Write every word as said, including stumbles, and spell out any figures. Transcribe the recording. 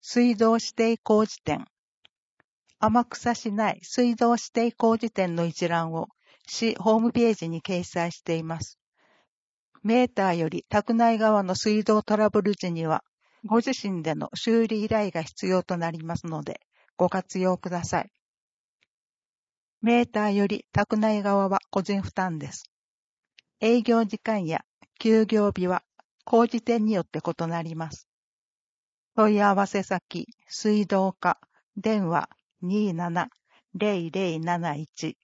水道指定工事店。天草市内水道指定工事店の一覧を市ホームページに掲載しています。メーターより宅内側の水道トラブル時には、ご自身での修理依頼が必要となりますので、ご活用ください。メーターより宅内側は個人負担です。営業時間や休業日は工事店によって異なります。問い合わせ先、水道課、電話 にーななゼロゼロなないち